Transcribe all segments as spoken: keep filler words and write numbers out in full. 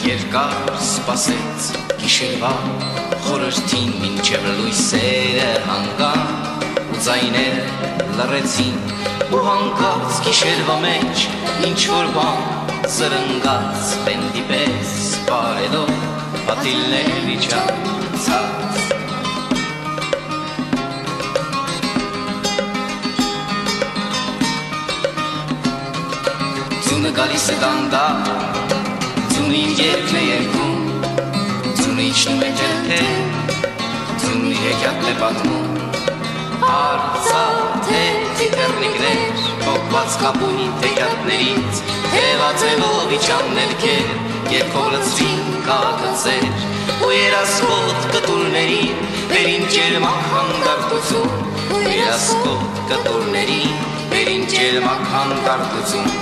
երկար սպասեց գիշերվա խորհրդին մինչև լույսերը հանգան ու ձայները լռեցին ու հանկարծ գիշերվա մեջ ինչ-որ բան զրնգաց վենդի պես բարելով պատիլներ իջացած Ձյունը գալիս է դանդաղ Ձյունը իր երգն է երգում Ձյունը իջնում է ջերքեր Ձյունի հեքիաթն է պատմում Արծաթե թիթեռնիկներ Փոքված կապույտ հեքիաթներից Թևածելով իջան ներքեր Երգով լցրին կաթացեր Ու երասկոտ կտուրներին Վերին ջերմակ հանդարտություն Ու երասկոտ կտուրներին Վերին ջերմակ հանդարտություն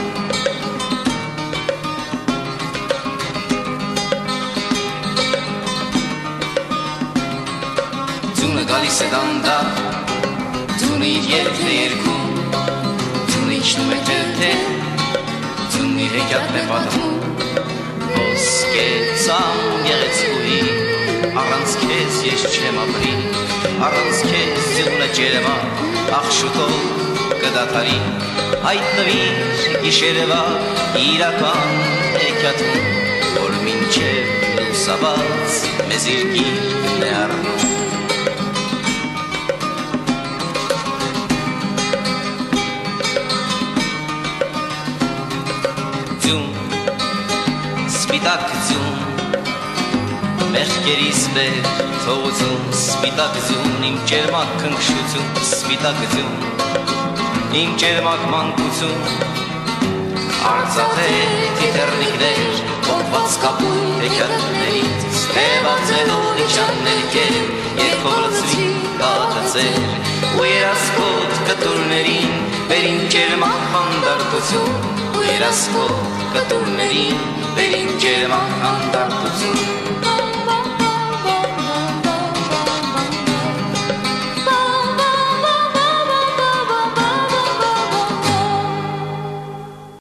Ձյունը գալիս է դանդաղ Ձյունը իր երգն է երգում Ձյունը իջնում է ջերքեր Ձյունի հեքիաթն է պատմում Ոսկե ծամ գեղեցկուհի Առանց քեզ ես չեմ ապրի Առանց քեզ ձյունը ջերմակ Ախ շուտով կդադարի Հայտնվիր գիշերվա իրական հեքիաթում Որ մինչև լուսաբաց մեզ իր գիրկն է առնում Սպիտակ ձյուն Մեղքերիս վեր թողություն Սպիտակ ձյուն իմ ջերմակ քնքշություն Սպիտակ ձյուն իմ ջերմակ մանկություն Արծաթե թիթեռնիկներ Փոքված կապույտ հեքիաթներից Թևածելով իջան ներքեր Երգով լցրին կաթացեր Ու երասկոտ կտուրներին Վերին ջերմակ հանդարտություն Ու երասկոտ կտուրներին Վերին ջերմակ